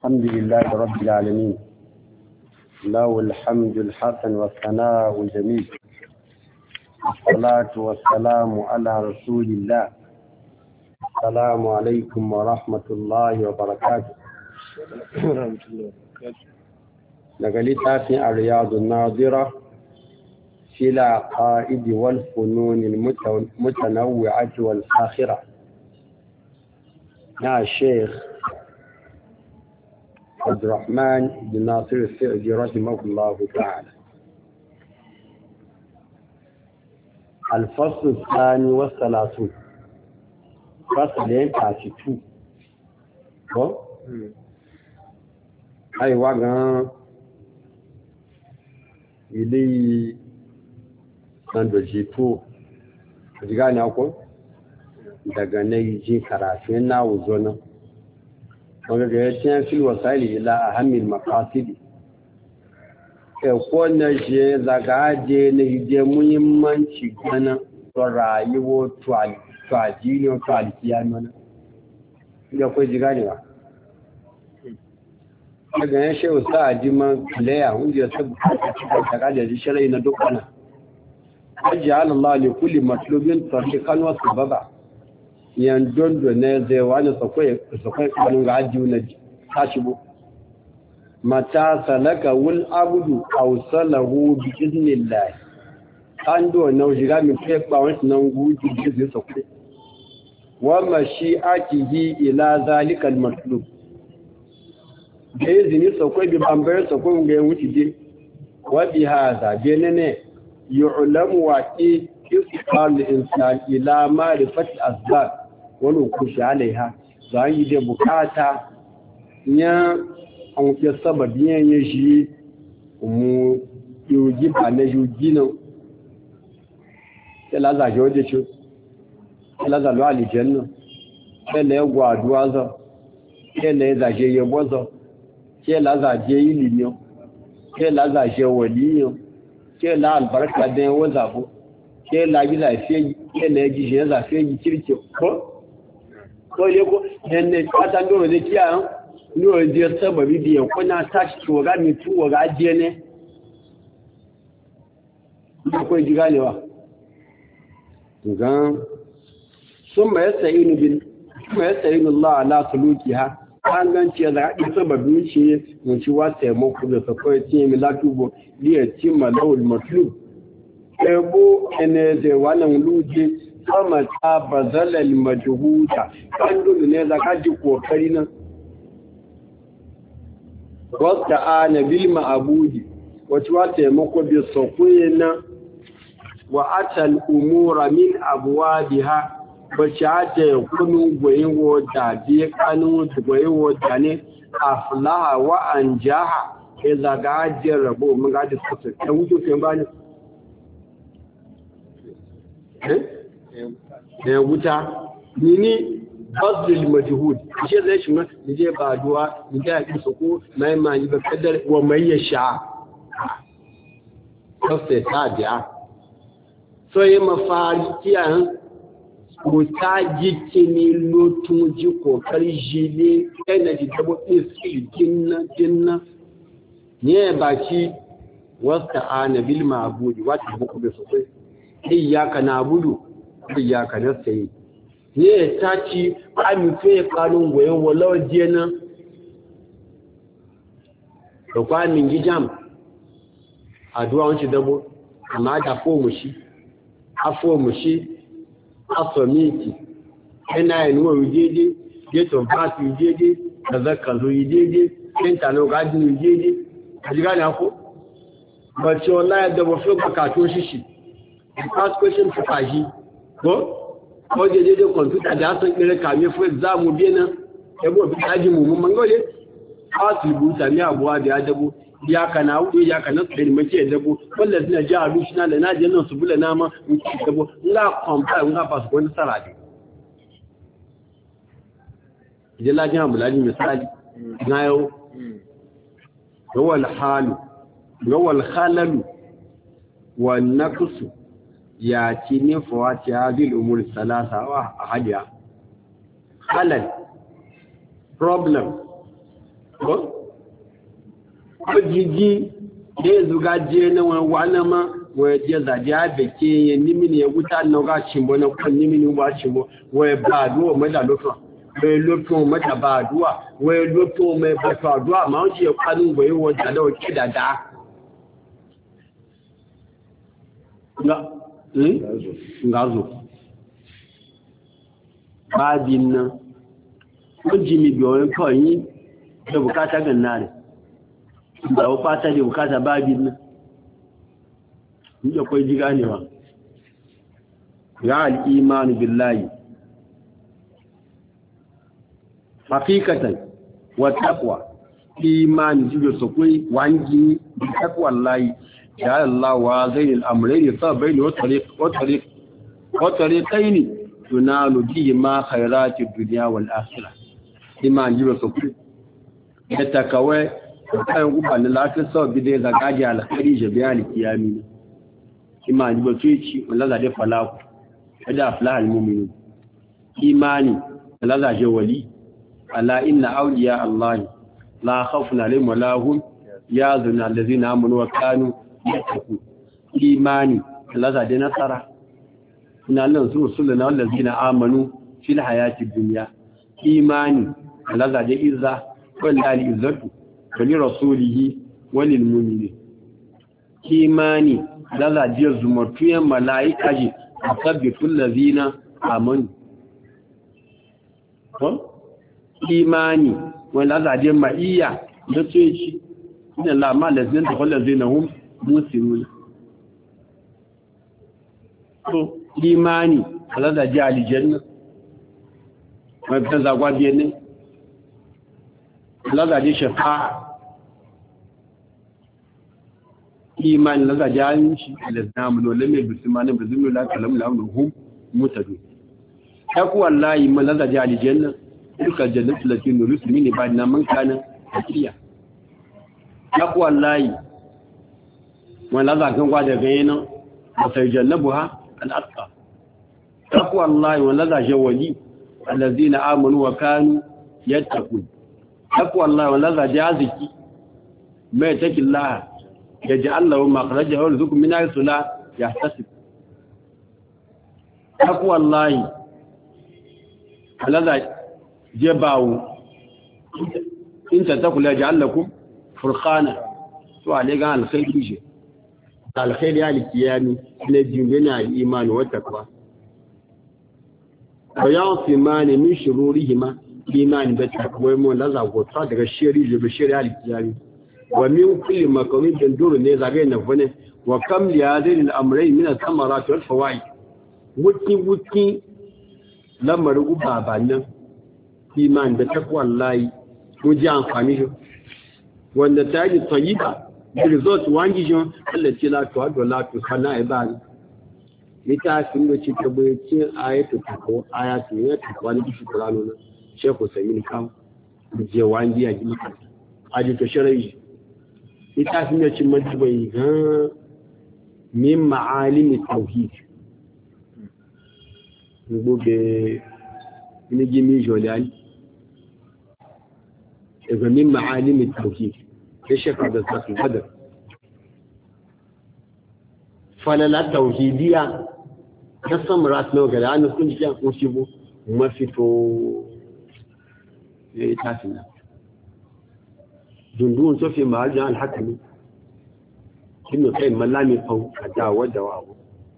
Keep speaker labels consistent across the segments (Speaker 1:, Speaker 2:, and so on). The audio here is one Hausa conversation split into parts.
Speaker 1: الحمد لله رب العالمين، له الحمد الحسن والثناء الجميل، والصلاة والسلام على رسول الله. السلام عليكم ورحمة الله وبركاته. نقلت في الرياض الناظرة في العقائد والفنون المتنوعة والآخرة يا الشيخ عبد الرحمن بن ناصر السعدي رحمه الله تعالى. الفصل الثاني والثلاثون، فصلين تاسيتو أي واغان إلي سندوجيتو جيغاني أكو daga na yi jin karafin na wuzo nan wanda ga ya cin fil wasali ila a hamil makasidi ko na je zagaje na hije muhimmanci gana to rayuwa to ajiyar to alkiya mana inda kwai ji ganewa daga ya shehu sa a ji man kulaya wanda ya sabu daga da ji shirai na dukkana ajiyar Allah ne kulli matsalobin tarbikan wasu baba yan dondo ne zai wani sakwai kanun ga ajiyu na tashibo mata salaka wul abudu aw salahu bi iznillah an do na shiga mi fe ba wani nan guji ji sakwai wa mashi'atihi ila zalika al-matlub da izini sakwai bi bambayar sakwai ga wuce je wa bi hada benene yu'lamu wa istiqal al-insan ila ma'rifati asbab wani kushe alaiha za a yi da bukata ya an fi sababi yanyin shi mu yogi ba na yogi nan sai lazaje wajen ce sai lazalo alijan nan sai la ya gwaduwa za sai la ya zaje yabo za sai lazaje ilimi sai lazaje waliyo sai la albarka da yawon zabo sai la yi zafiye sai la ya gishi ya zafiye yi kirki ko kawai ko yanne fata ndoro da kiya ndoro da sababi biya kuna tashi ki waga mi tu waga ajiye ne ko ji ganewa gan summa yasta'inu Allah ala sulukiha an ganci da haɗin sababin shi mun ci wata yamako da sakwai tiye mi latubo liya cimma lawul matlub ebo ene da wannan luje sama ta bazalal majhuda kan dole ne zaka ji kokari nan wasta ana bil ma'budi wato wata yamako bi sokuye nan wa atal umura min abwabiha bace kunu goyewo da bi kanu goyewo da ne aflaha wa anjaha ke zaga jarrabo mun ga da su ta wuce kan bani da wuta nini bazil majhud shi zai shi ne je ba duwa ni ga ki soko mai mani ba kadar wa mai yasha sai ta dia so yi mafari kiyan ko ta jikini lotun ji kokari jile energy dabo isi jinna ne ba ci wasta ana bil ma'budi wata buku be sosai iyyaka na'budu iyyaka nasta'in ne ta ci ami fe kanun goyen wallahi jena to kwa min gijam addu'a wanci dabo amma da fo mu shi afo mu shi asomiti ina inu ujede geto party ujede kazakazo ujede kentano gadi ujede ajigani ako but your life dabo fe baka to shishi ask question to faji ko je computer da san kire kame for exam bi na ebo bi taji mu mangole asibuta ni abuwa da dabo ya kana wuce ya kana tsiri mace dabo wallahi suna ji a dushina da na je nan su bula nama in ci dabo la compare nga pass ko ni sarade je la jama bulani misali nayo wal halu wal khalalu wan naqsu ya ci ne fawati hadil umur salasa wa ahadiya halal problem ko jiji da zuga je na wani ma wai je zaje abeke yin nimini ya wuta na ga cimbo na kun nimini ba cimbo wai ba duwa mai da lokacin wai lokacin mai da ba duwa wai lokacin mai ba ta duwa ma wuce ya kwanu bai wanda da wake da da ngazo babin nan kun jimi biyoyin kawai da bukata ganna ne da bukata da bukata babin nan inda kwai ji ganewa ya al'imanu billahi haqiqatan wa taqwa imani jibe su kai wangi da taqwa Allah ya Allah wa zainul amrayn sabaini wa tariqaini tunalu bihi ma khairati dunya wal akhirah imani jibe su kai da takawai kayan gubanin lafiyar sau bidai zagaji alkhari jabiyar kiyami imani ba su ci wanda da falaku da aflahal mu'minin imani wanda je wali ala inna awliya allah la khawfun alaihim wa la hum yahzanun allazina amanu wa kanu yattaqun imani wanda da nasara inna allaha rusuluna wallazina amanu fil hayati dunya imani wanda da izza wallahi izzatu wali rasulihi walil mu'minin imani lalla jiya zumatuyen mala'ika ji a sabbitun lazina amanu imani wani lalla jiya ma'iyya da ce shi ina lama lazina da kwallon zina hun musulun imani lalla jiya alijanna mafitan zagwa biyan ne lalla jiya shafa'a imani na zajen shi aliznamu dole mai bisimanin bizinu la kalamu launuhum mutadu taku wallahi man la zajen aljanna duka jannatu lati nurus mini ba na man kana tafiya taku wallahi man la zajen gwa daga yana sai jannabuha al-atqa taku wallahi man la zajen wali allazina amanu wa kanu yattaqun taku wallahi man la zajen aziki mai takillaha يجعل له مخرجا ويرزقه من حيث لا يحتسب تقوى الله الذي جباو انت تقول يجعل لكم فرقانا وعليه قال الخير يجي الخير يعني القيام لجنبنا الايمان والتقوى ويعصمان من شرورهما الايمان بالتقوى ولا وطا daga shiri da shiri al-qiyami wa min kulli makamin dandur ne zagaye na fane wa kam li hadhihi al-amrayn min al-thamarat wal fawaid wuki lamar guba bannan iman da takwa Allah ko ji amfani shi wanda ta yi tayyiba result wangi jon Allah ce la to ado la to sana ibadi ita sun da ci ta bayyana ayatu ko ayatu ne ta wani shi Qur'ano na Sheikh Usaimin kan je wangi ya ji maka aji to sharai ita sun da ci majibai ga min ma'alim tauhid gobe ni gimi jolani daga min ma'alim tauhid ya shaka da sakin hadar falala tauhidiya na samarat na ga an kun ji an shigo mafito ya tafi na dundun sofi ma'arjan al-hakimi kinu kai mallami fau a dawo da wawo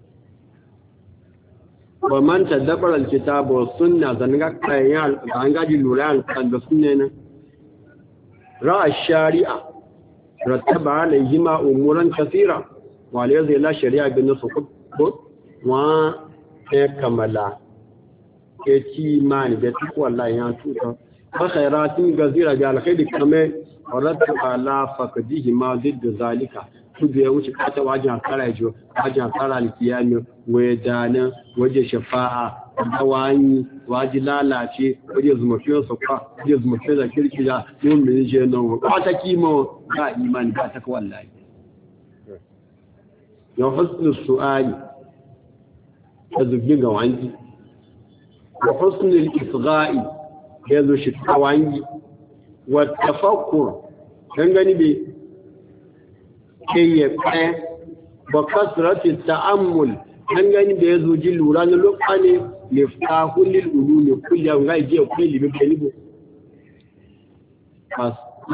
Speaker 1: wa man tadabbara al-kitaba wa sunna zanga kayan an gaji lura al-Qur'an da sunna ne ra'a shari'a rattaba alayhi ma umuran kathira wa alayhi la shari'a bin nusuk wa kamala ke ci mani da duk wallahi ya tuka fa khairatin gazira bi al-khair kama rattaba la faqdihi ma did zalika tudu ya wuce kata wajen karajo wajen kara alkiyami waje dana waje shafa'a dawani waje lalace waje zumafiyar sakwa waje zumafiyar da kirkira yin mai je nan ba ta kimo ba imani ba ta wallahi ya husnul su'ali ta zubi ga wangi wa husnul isgha'i ya zo shi ta wangi wa tafakkur dan gani be keye wa kasratu ta'ammul dan gani be zuji lura na lokane liftahul lil ulum kullu ngai je ko libe belibo as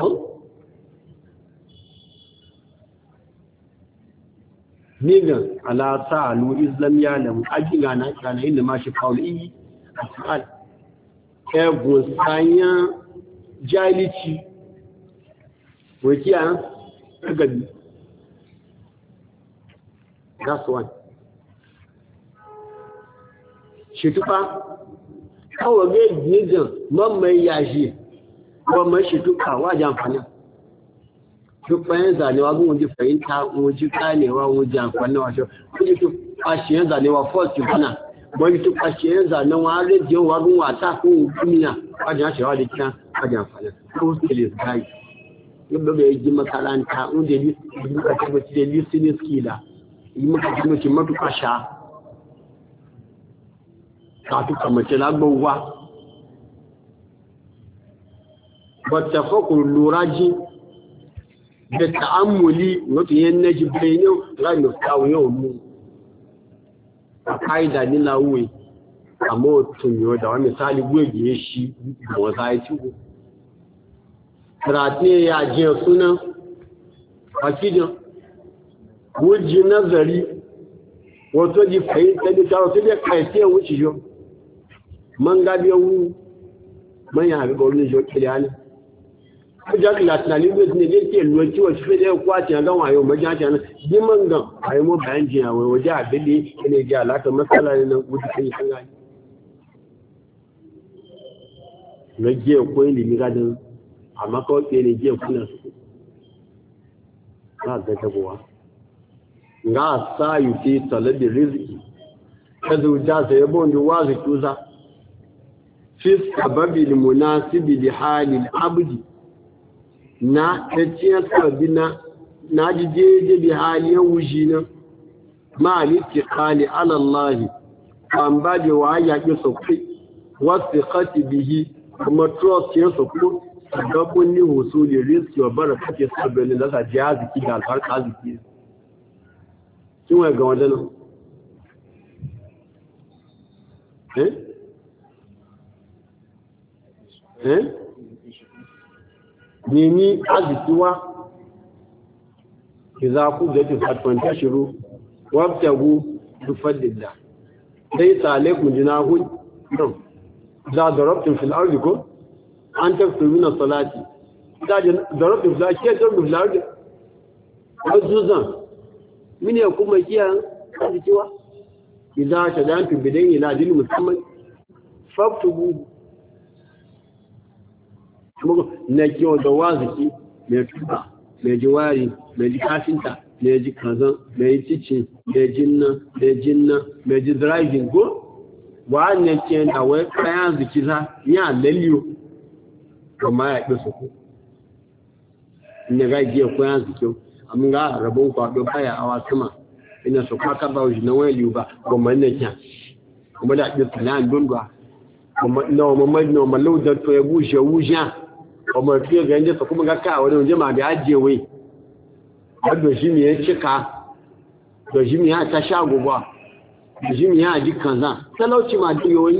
Speaker 1: nigan ala ta'alu islam ya lam ajiga na kana inda ma shi fauli asal ego sanya jalici wakiya gabi that's one shi tufa kawo ga nigan mamman yashi mamman shi tufa wajen amfani duk bayan zanewa gun wajen fahimta wajen kanewa wajen amfani wasu wajen duk fashiyan zanewa first bana wajen duk fashiyan zanewa rediyon wagun wata ko duniya wajen ashewa da kiran wajen amfani ko skill guide yadda bai yi makaranta wanda yi duka tabbaci da listening skill yi maka tabbaci matuka sha ka tuka mace lagbawa wata fakun luraji da ta'ammuli wato yin na jibirin ranar kawo yau mu a ƙa'ida ni lawuwe a mawatun yau da wani misali gwege shi da wasa ya cigo karate ya je sunan fakidin wuji nazari wato ji fahimta da ta wasu da kaite wuce yau man gabi yau man ya ga wani yau kiriyanin Jack Latinali was negated when you were feeling quite a long while, Majan, Dimangan, I am more banjia, or Jack, Billy, and a Jalata Masala in a wood thing. Regia Queen in Garden, Amako in a jail. Not that war. Nga saw you see solid the risk. As we just a bond was a cruiser. Fifth, a baby Munasibi, the Hali Abdi. Na taciyar sabina na jijeje bi haliyar wuji na ma'aliki kali alallahi kan ba da wa yaƙi sauƙi wasu kati bihi kuma trust ya sauƙo gabon ni husu da riski wa bara kake sabbin da sa ji haziki da alfarka haziki kin wai ga wajen nemi azikiwa iza ku da ta fatwanta shiru wabtagu tufaddilla dai salaikum jinahun dum za darabtum fil ardi ko an taktubuna salati da darabtum fil ardi ke darabtum fil ardi azuzan mine kuma kiyan azikiwa iza tadantu bidan ila dil musamman faktubu na kiwon da waziki mai tuba mai jiwari mai ji kafinta mai ji kazan mai cici mai jinna mai ji driving go wa ne ke da wai kayan ziki za ya lalliyo kuma ya ƙi su ku ne ga jiya kayan ziki amma ga rabon kwado baya awa sama ina su kwaka ba shi na wani liyu ba kuma ne kyan kuma da ƙi tsanan dundwa kuma na mamman laudar to ya bushe wujen ọmọ tí ó gẹ̀ẹ́jẹ́ sọ kúmọ̀ káàkiri àwọn oúnjẹ máa bí á jẹ wé ọdọ̀ṣími yẹn chíká ọdọ̀ṣími yẹn àtàṣà àgbogbo ọdọ̀ṣími yẹn àdí kànzá tẹ́lọ́ọ̀tí máa dí yóò yí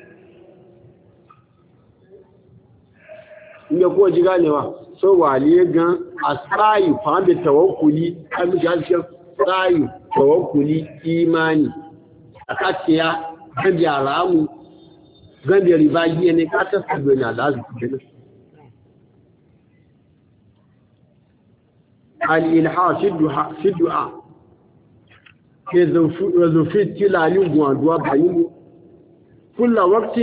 Speaker 1: inda kuwa ji ganewa so waliye gan a tsayi fahimta tawakuli kamishi harshen tsayi tawakuli imani a kaciya gabi alamu gabi ribagiya ne katar sabbin na da su الإلحاح في الدعاء إذا في تلالي وعدوا بعينه كل وقت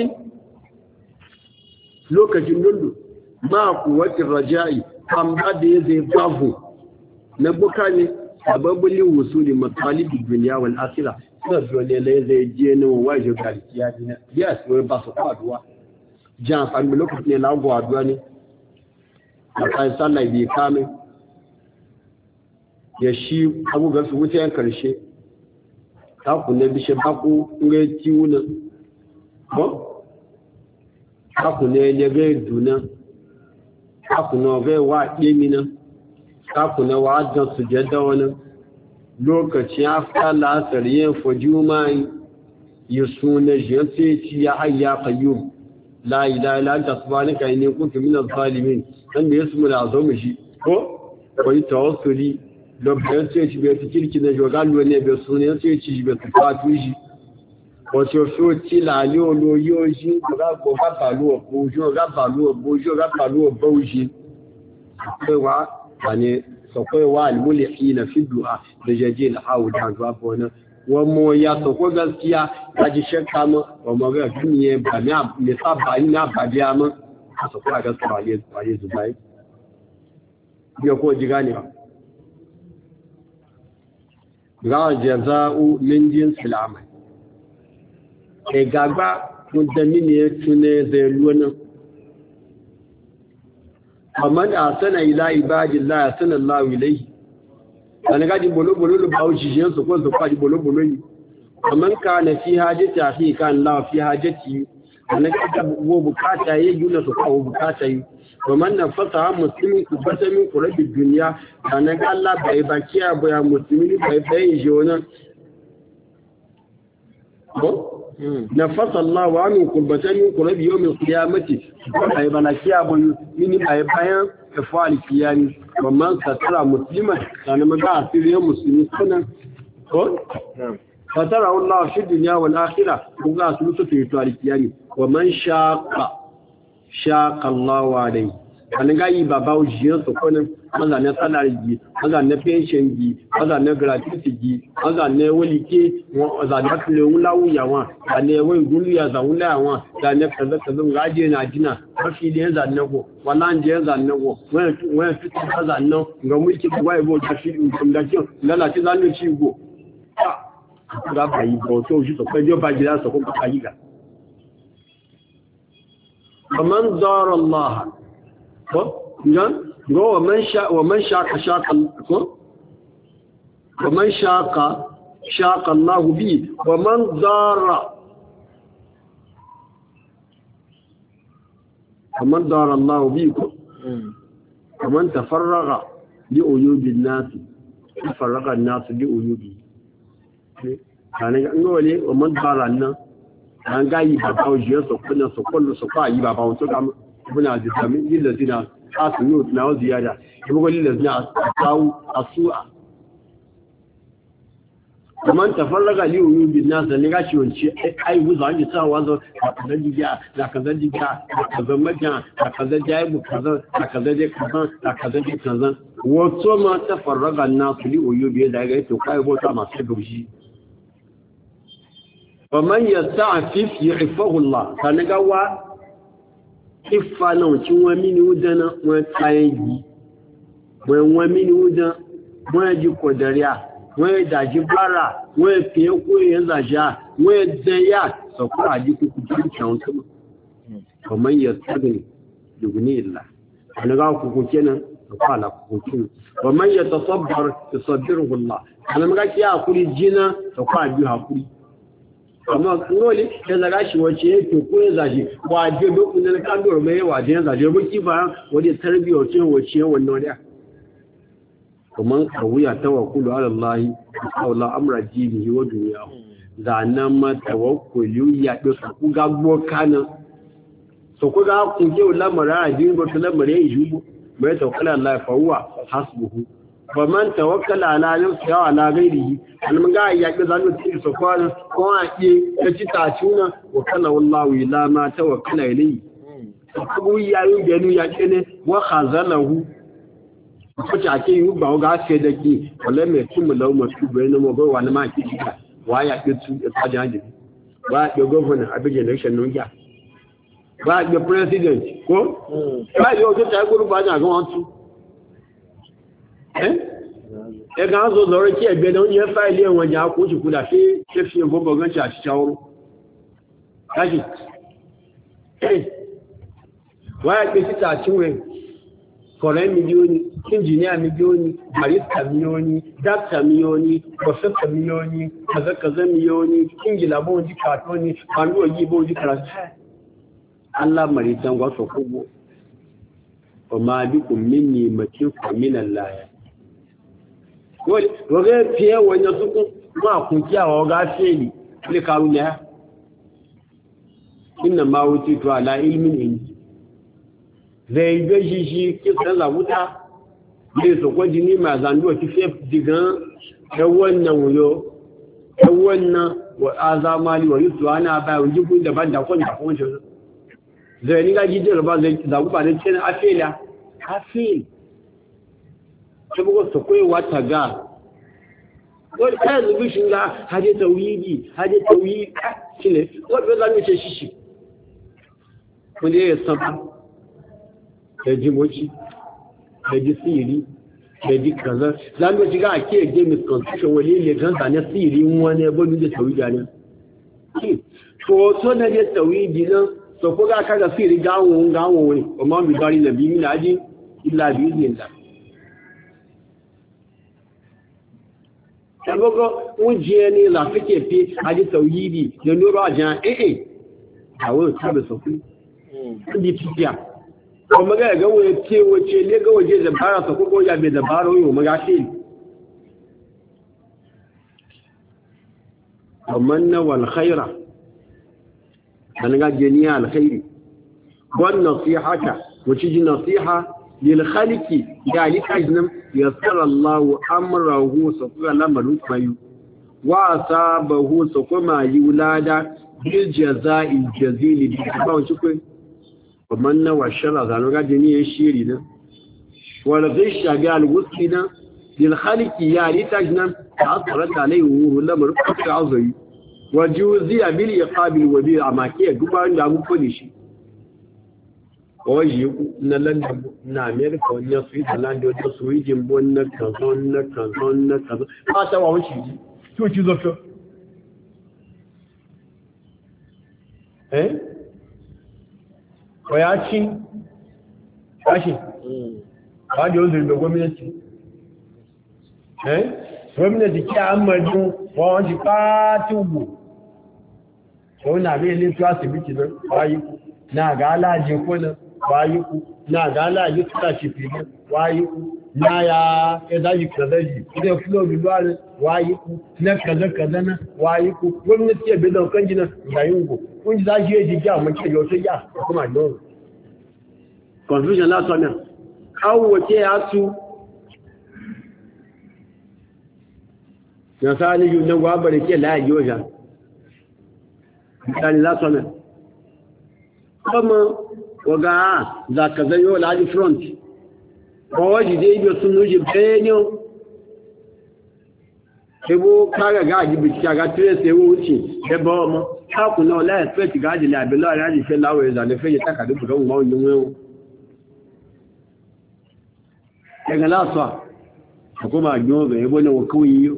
Speaker 1: لوكا جنون ما قوة الرجاء كم بعد يزي بافو نبوكاني سبب لوصول مطالب الدنيا والآخرة سبب ليزي جينو واجه قالتيادنا ياس ويباسوا عدوا جان فعلم لوكا تنلاغوا عدواني وكان صلى بيكامي ya shi abubuwan su wuce yan karshe ta kunne bishe baku nga tiwuna ko ta kunne ya ga duna kakuna gai wa ɗemina kakuna wa don su jadda wani lokacin afta lasar yin fajimai ya suna jiyar sai ci ya hayya kayyum la ilaha illa anta subhanaka inni kuntu minaz zalimin dan da yasu da azamu shi ko koyi tawassuli da bayan sai ci bai kirki na jogalu ne bai suna sai ci bai fatu shi ko so ci la li olo yo shi ga ko ga balu ko jo ga balu bo jo ga balu bo shi sai wa bane sakwai wa almulihina fi du'a da jajil hauda ga bona wamo ya sako gaskiya kaji shakka mu wamo ga duniye ba me saba ina ba biya mu sako gaskiya wale zubai biyo ko ji gane ga jaza'u min jinsil amal e gagba mun da mini tune zai luwana amma da sana ila ibadillah sallallahu alaihi wani gaji bolo-bolo da bawo jijiyar su ko su kwaji bolo-bolo ne amma ka na fi hajjati a fi kan lawa fi hajjati wani gaji wo bukata yi yi na su kawo bukata yi amma na fasa musulmi ku bata min ku rabi duniya da na ga Allah bai baki ya baya musulmi bai bai yi wani na fasa Allah wa min ku bata min ku rabi yau mai kiyamati bai balaki ya bayu mini bai bayan ifali kiyani ومن سترى مسلما يعني ما قاعد في اليوم مسلمين سنة فترى الله في الدنيا والآخرة وقاعد سلسة في تاريخ يعني ومن شاق الله عليه أنا قاعد بابا وجيان سكونا هذا نسال جي هذا نبيشن جي هذا نغراتيس جي هذا نوليكي هذا نكلون لاو يوان هذا نوي يا زاون لاوان هذا نكذا كذا غادي ناجنا mafi da yanzu annago wannan da yanzu annago wani fitin kaza annan ga mulki da waye bo ta shi in da kin lalace zanu ci go ga bai bo to shi to kai ba gida sa ko ka yi ga kaman dar Allah ko ngan go wa man shaqa ko wa man shaqa Allah bi wa man dara ومن دار الله بيكم ومن تفرغ لعيوب الناس تفرغ الناس لعيوبه kana ga ngole ومن دار الناس an ga yi baba oje so kuna so kullu so fa yi baba on to ga muna da sami lillazina asnu na waziyada ibo lillazina asu kaman tafarraga li uyubin nas ne ga shi wance ai wuza an ji sa wazo da jiya da kaza jiya da kaza maja da kaza jaibu kaza da kaza je kaza da kaza je kaza wato ma tafarraga nas li uyubi da ga to kai bota masu gaushi faman yasta'fif yu'fahu Allah kana ga wa ifana cin wa mini wudana wa tsayi wa mini wudan wa ji kodariya wọ́n dájí bára wọ́n fi ẹkú èèyàn zàjá wọ́n dẹ́yà sọ̀kọ́ àjíkúkú jí ìkẹun tó mọ̀ ọmọ yẹ tẹ́gìn lùgbìn ìlà àníká kùkù kẹ́nà sọ̀kọ́ àlàkùkù kínú ọmọ yẹ tọ́sọ́bọ̀rọ̀ ìsọ̀bìrì hùlá àníká kí àkúrí jiná sọ̀kọ́ àjú àkúrí ọmọ ngoli ya zaga shi wace yake ko ya zaje wa je dokun da kan doro mai wa je zaje buki ba wani tarbiyar ce wace wannan da kuma kawuya tawakkulu ala Allah qawla amra dinihi wa dunyahu zanan ma tawakkulu ya do ku ga gbo kana so ku ga ku je lamara din go to lamare yubu mai tawakkala Allah fa huwa hasbuhu wa man tawakkala ala nafsihi wa ala ghairihi an mun ga ya ga zanu ci so ko ake ya ci ta tuna wa kana wallahu ila ma tawakkala ilayhi ku ya yi genu ya kene wa khazalahu kuce ake yi ba ga sai da ki wallahi mai tumu lawo mutu bai na mo wani ma ki diga wa ya ki tu ta jaji wa ya governor abin election nun ya wa ya president ko ba yo to ta guru ba na ga wan tu e ga zo lori ki egbe don ye file e won ja ko ju kula fi gbogbo gan cha chawo kaji wa ya ki ta chiwe kọ̀rẹ́ milioni, injiniya milioni, barista milioni, dakta milioni, professor milioni, kaza milioni, ingila bon ji katoni, banduwa yi bon ji karatu. Allah maritan wasu kubo. wa ma bikum min ni'matin fa min Allah wọ́n fi ẹwọ̀ ẹ̀yàn tó kún máa kún kí àwọn ọgá fèèlì lè karù ní ẹ́ inna ma wuce to ala ilmin inji zai ga shi ki san zabuta ne so ko jini ma zanduwa ki fe digan wannan wuyo wannan wa azamali wa yusu ana ba wuji kun da banda kon da kon shi zai ni ga jidar ba zai zabu ba ne cin afela afel sai bugo so koyi wata ga wani kayan zubishin ga haje tauhidi shine wanda za mu ce shi wanda ya saba da jimoci da ji siri da ji kaza za mu shiga a ke game misconception wani ne gansa na siri wani bani da tauhidi ne to so da ya tauhidi nan so ko ga kaga siri gawo wani amma bi dari na bi mina ji illa bi izinda sabogo wuje ne la fike fi haji tauhidi da nuru ajan awo tabe sofi ndi tiya ko maga ga wace ne ga waje da bara sa ko ya be da baro yo maga shi amanna wal khaira dan ga jeniya al khairi wan nasihata wace ji nasiha lil khaliqi ya likajnam yassara Allah amrahu sakura lamarin mayu wa asabahu sakuma yulada bil jazaa'i jazili bi ba wuce kai kuma na wa shara zanu ga dini ya shiri na wal ghisha bi al wusina lil khaliqi ya litajnam ta'asarat alayhi wa lamarin ka azai wa juziya bil iqabil wa bi amaki guban da mu kodi shi oyi na London na America wani Switzerland wajen Sweden bon na kanzon ba ta wa wuce ji to ci zo to ko ya ci kashi ba da yanzu da gwamnati gwamnati ki amadu wa wani ba tubu ko na bai ne to asibiti nan bayi na ga alaje ko nan wayiku na gala yi tuka shi fili wayiku na ya ezaji kazaji idan fulo bilwari wayiku na kaza na wayiku gwamnati ya bidan kan jina da yungo kun ji zaji yaji ja mun ce yau sai ya kuma don confusion la so na kawo wace ya su ya sani yu nan gwa bare ke la yi oja misali la so na kuma waga za ka zayo laji front ko waje dai biyo sun nuji benyo ebo kaga ga ji bi ga trace ewo uchi ebo mo ka ku no la expect ga ji la be lo ara ji fe lawo za le fe ta ka du buga mo nyu wewo e ga la so ko ma gyo be ebo ne wo ku yi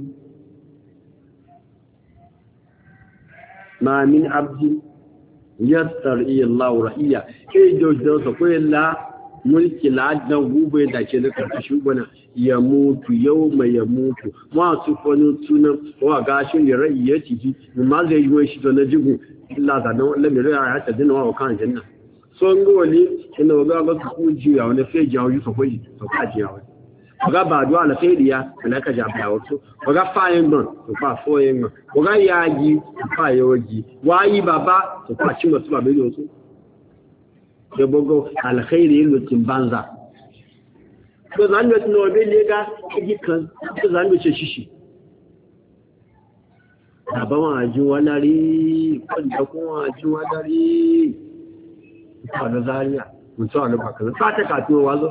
Speaker 1: ma min abdi yassar Allah rahiya ke jojo so ko la mulki la dan gube da ke da karkashin gona ya mutu yawma ya mutu ma su fonu tunan wa gashin da rai ya ciki ma zai yi shi to na jigu illa da nan Allah mai rai ya ta dinna wa kan janna so ngoli ina ga ga ku jiya wani fe jawo yi so ko yi so ka jiya wani ga ba duwa na fediya na ka ja ba wato ga fayin don to fa foyin ga yaji fa yoji wayi baba to fa cin wasu babe wato da bogo alkhairi lutin banza to zan da no be lega gikan to zan da shishi baba wa ji walari kun da kuma ji walari ta da zariya mun so ne ba ka ta ka to wazo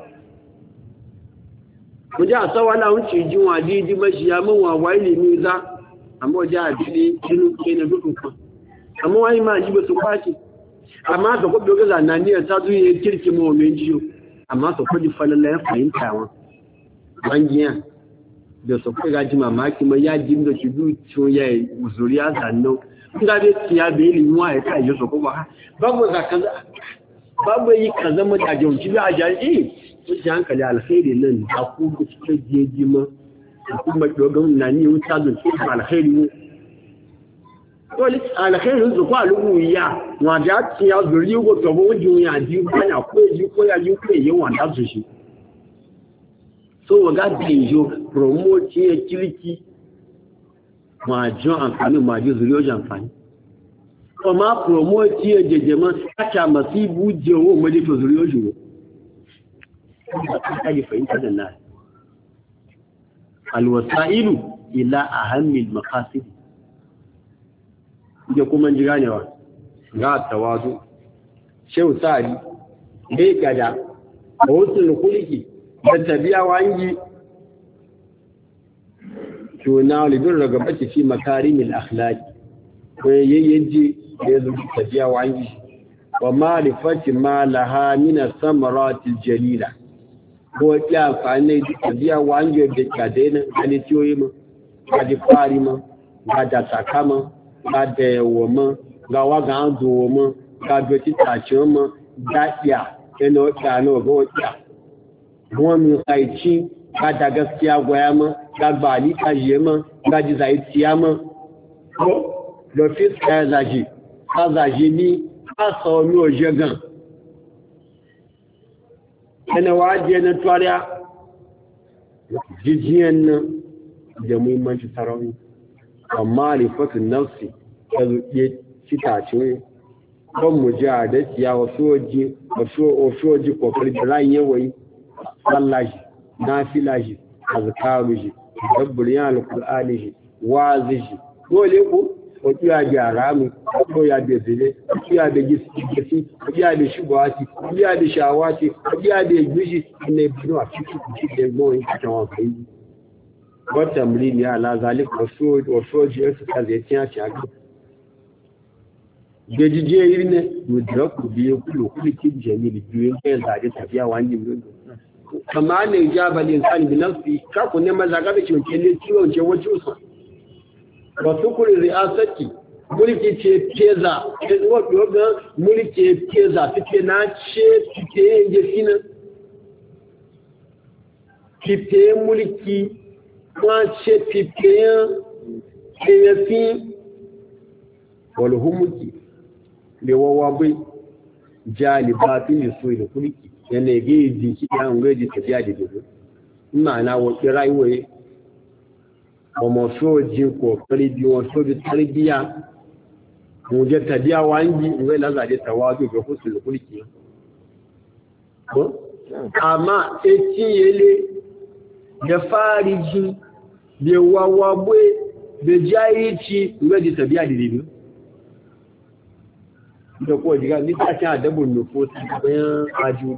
Speaker 1: mo ja so wala un ci ji wa di mashi ya mun wa wai ni za amma ja bi ni kinu dudu kan amma wai ma ji ba su kwaci amma da ko doga zananiya ta zuye kirki mu men jiyo amma to ko ji falalla ya fahimta wa bangiya da so ko ga ji mamaki mai ya jin da ci du to ya zuriya zanno inda dai tiya be ni wa ya kai so ko ba babu zakaza babu yi kaza mu da jonci bi a jari wuce hankali alkhairi nan a kuma cikin jeji ma a kuma dogon na ni wuta don cikin alkhairi mu wani alkhairin su kwa lugu ya wanda ci ya zuri go to bo ju ya ji bana ko ji ko ya ji ko yin wanda su shi so ga dinjo promote ya kirki ma jo amfani ma ji zuri o amfani ko ma promote ya jejema aka masibu je wo mo de to zuri o ju ka ji fahimta da na alwasailu ila ahammil maqasid da kuma ji ganewa ga tawazu shehu sa'adi dai gada a wasu kuliki da tabiya wangi to na libin ragabaci fi makarimil akhlaq ko yayyaji da zuwa tabiya wangi wa ma'rifati ma laha min as-samarati jalila ko ya fane tabiya wangi da kadaina ne tiyoyi ma ga di fari ma ga da takama ga da yawo ma ga wa ga zo ma ga do ti tace ma ga iya ina wata no ga wata kuma mi sai ci ga da gaskiya goya ma ga bali ka je ma ga ji zai tiya ma ko do fiska zaji ka zaji ni ka so mi o je gan ina waje na tuariya jijiyan nan da muhimmanci sarauni amma rifatun nafsi ta zuke citace don mu ji a dakiya wasu waje kokari da ran yawai sallashi na filashi azkaru shi dabburiyan alkur'ani shi wazi shi dole ku wasu ya bi aramu ko ya bi zile wasu ya bi gisi wasu ya bi shugawati wasu ya bi shawati wasu ya bi gishi ne bino a cikin kuci da gbon yi cikin wakai wata mulini ya ala zalik wasu jiyar su ta zai tiya ci aka gajiye iri ne yudura ku biyu kulikin jami'in biyun kayan zaɗe tafiya wani mulini kama ne ja balin sani bi nafsi ka ku ne maza ga bikin kele ciwon ce wace usa wasu kuri ri'asati mulki ce peza ga mulki peza fike na ce fike yin gefina fike mulki ma ce fike yin keyafi walhumuki da wawabai jalibatin da so da kulki yana ga jiki ya ngaji tafiya da dubu ma'ana wace rayuwa wa maso jin kokari bi waso bi tarbiya mu je tabiya wangi ngai laza da tawazu ga husul kulki ko amma eti yele da fariji da wawabwe da jayici ngaji tabiya da dubu da ko diga ni ta ta dabun nufo bayan aju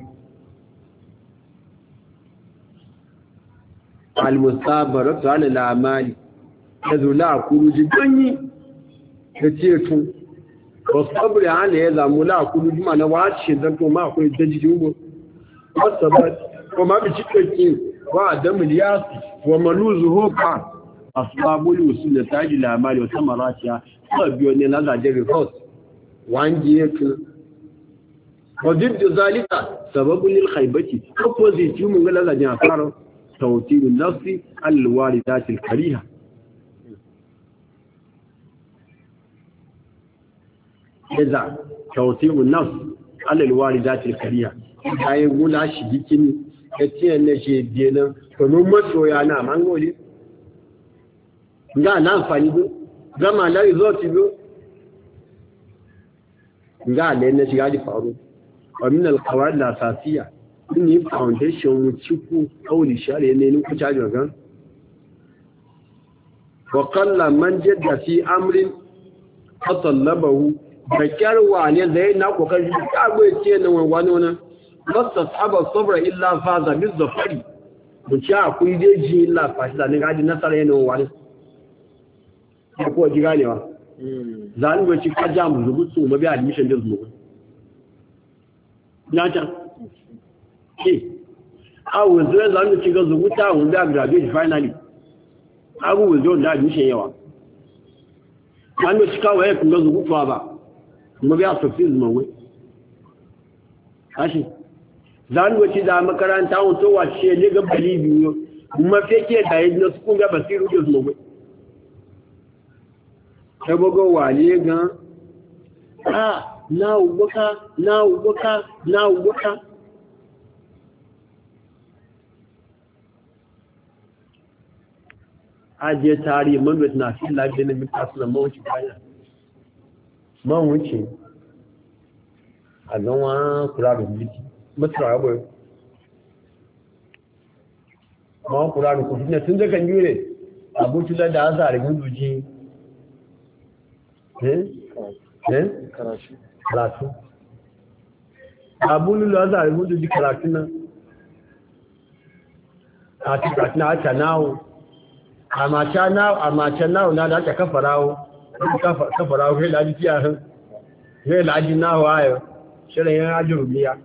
Speaker 1: al-musabaratu ala al-amali yazula kuruji ganyi da ceto ko sabri ala ya zamu la kuruji ma na wace dan to ma akwai daji ugo wasabat ko ma bi cikake wa adamu liyas wa maluzu hoka asbabul usul taji al-amali wa samaratiha sabiyo ne na ga report wangi yake wadid zalika sababun lil khaybati opposite mun ga lalajin asara توتير النفس الواردات الكريهة إذا توتير النفس الواردات الكريهة إذا يقول أشيكين كتير نشي دينا فنوما شويانا مانغولي nga na amfani do gama la result do nga le na shiga di faru wa min al qawaid al asasiyya ni foundation ciku kauli shari'a ne ni kuka ji gan wa qalla man jadda fi amrin atallabahu bakar wa ne zai na kokari ka goye ce nan wani wannan basta sahaba sabra illa faza bi zafari mun ci akwai dai ji illa fashi da ne ga di nasara yana wani ko ji ganewa zan go ci kaja mu rubutu mu bi admission da zuwa na ta awo zai zanu ci ga zubuta mun da graduate finally abu wuzo da admission yawa an ci kawo ya kun ga zubutuwa ba mu biya sofis mawe kashi zanu ci da makaranta on to wace ne ga bali biyo kuma fake da yin su kun ga basiru da mawe ta bugo wale gan na ugbaka ajiye tarihi manuwa na fi lafiya na mita suna mawuce bayan mawuce a ganwa kura da mulki matura abuwa mawon kura da kudu na tun zakan yure abuci da an sa rigun duji karatu abu lulu an sa rigun duji karatu nan a ti karatu na aka nawo a macen nawo na da aka kafarawo kai laji fiya kai laji nawo ayo shirin yin ajin rubiya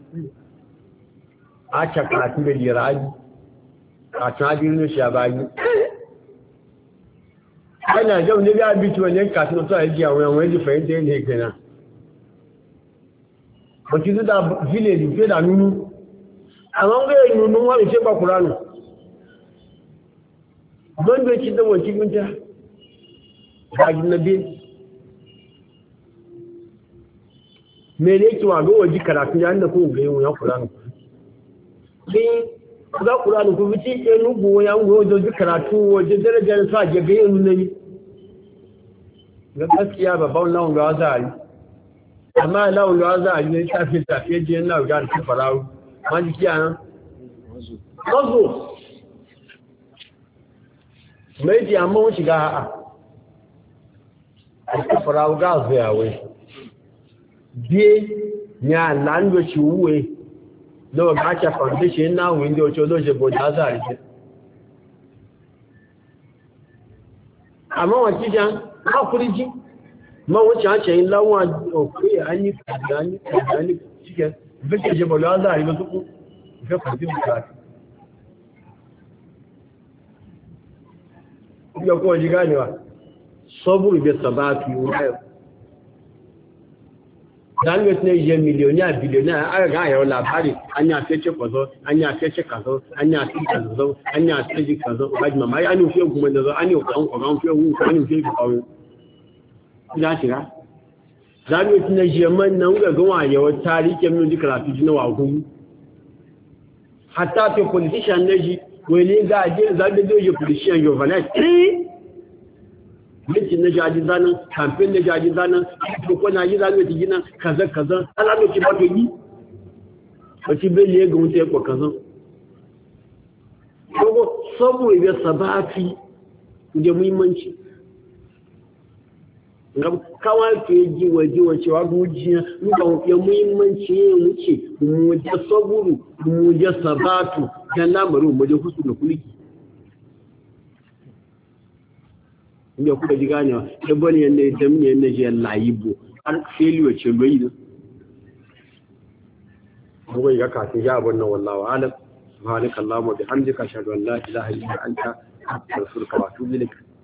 Speaker 1: a cakatu da jiraji a tun ajin shi a bayi ana jau ne biya bitu wani kasu na tsaye jiya wani fahimta yin ne gana wacce su da village fiye da nunu amma ga yi nunu wani ce ba kuranu don da ci da wanci gunta bagin na biyu mene ki wa ga waje karatu yayin da kuma gayin ya kuranu din ga kuranu ku bici ke nugu ya ngo waje karatu waje darajar sa ga gayin ne ga gaskiya babban lawan ga azari amma lawan ga azari ne tafiye je na ga ta farawo ma jikiya nan mazo mai ji amma mun shiga a ta farawo ga zuwa bí ní àlàndò ṣe wúwe lọ́wọ́ gáàṣà foundation náà wí ní oṣù olóṣè bọ̀dá azàrí jẹ́ àmọ́ wọ́n jíjá máa kúrí jí mọ́ wọ́n ṣe àṣẹ ìláwọ́n òkú àní kàdání ṣíkẹ́ ìfẹ́ ṣe bọ̀dá azàrí lọ tó kú ìfẹ́ pàtí bùkátì ìyọkọ̀ òjìgá ni wà sọ́bù ìbẹ̀ sàbáàkì wọ́n Zanwet ne je miliyoniya biliyoniya aka ga yau labari an ya fece kwazo an ya fece kazo an ya fece kazo an ya fece kazo baji mama ya ni fiye kuma da zo an yi kwan fiye hu an yi fiye kawo ya shiga Zanwet ne je man nan ga gawa yau tarihin mun ji karatu ji na wagu hatta to politician ne ji wani ga je zabe je politician yo vana mintin na jaji zanen kamfen na jaji zanen ko na yi zanen ti gina kaza alano ki bato yi wati bele ga mutu ya kwa kaza ko sabu ibe sabati da muhimmanci ngam kawai ke ji waje wace wa gujiya muka ya muhimmanci wuce mu da saburu mu da sabatu dan lamarin mu da husnul kulki inda kuka ji ganewa dabbani yadda ya damni yadda ji layibo har feliyo ce bai da bugai ga kafin ya abun nan wallahi alam subhanakallahumma bihamdika ashhadu an la ilaha illa anta astaghfiruka wa atubu ilaik